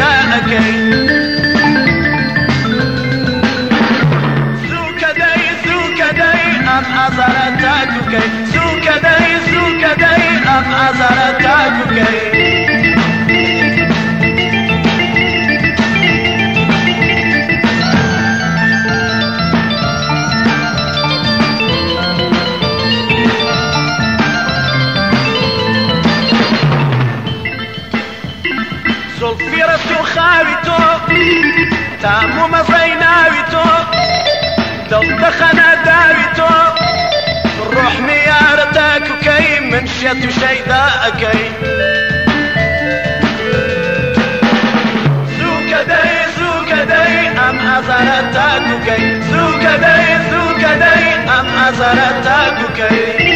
شيداءكي زوكدي أم أزرتاكي زوكدي أم أزرتاكي زلفيرة خاويتو تامو مزيناويتو دلدخنا داويتو روح ميارتك وكي من شيت شيداءكي زوكدي أم أزرتك وكي زوكدي أم أزرتك وكي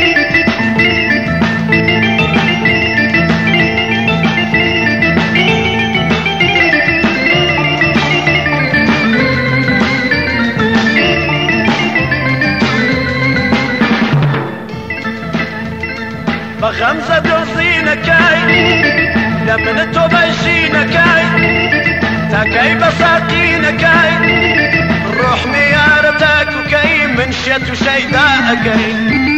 بغمزة دوزينكاي لمن توبشينكاي تاكاي بساقينكاي روح ميارتك وكاي من شيت شيداءكاي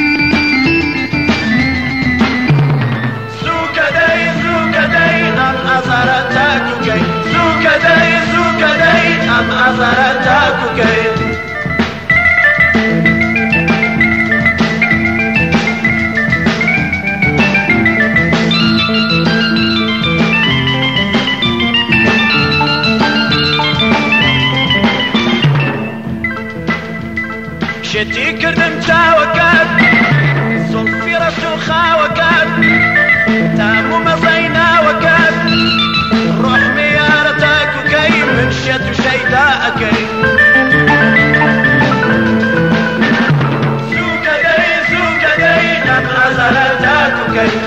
زوكدي أم أزرتك وكاي زوكدي أم أزرتك وكاي شتي كردم تاوكات زلفيرة خاوكات تامو مزينا وكات روح ميارتك وكي من شت شيداءكي زوكدي أم أزرتك وكي